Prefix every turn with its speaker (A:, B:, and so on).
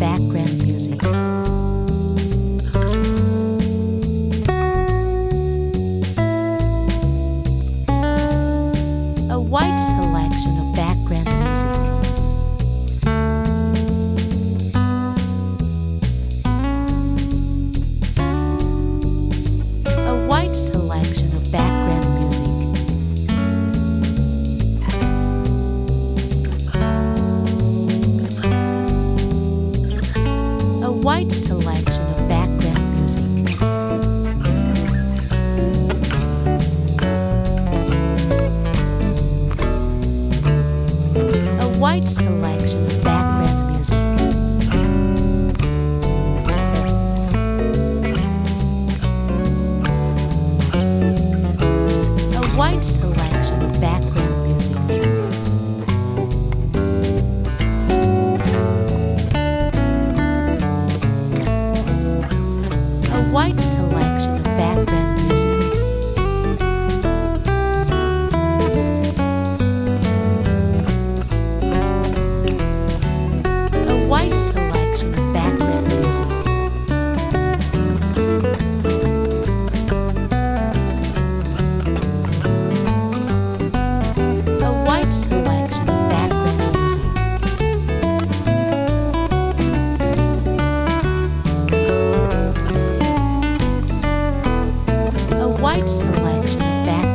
A: background music. A wide selection of background music. A wide selection of background music. A wide selection of background music. A wide selection of background music. A wide selection of background music. A wide selection of background music. A wide selection of background music. A wide selection of background music. A wide selection of background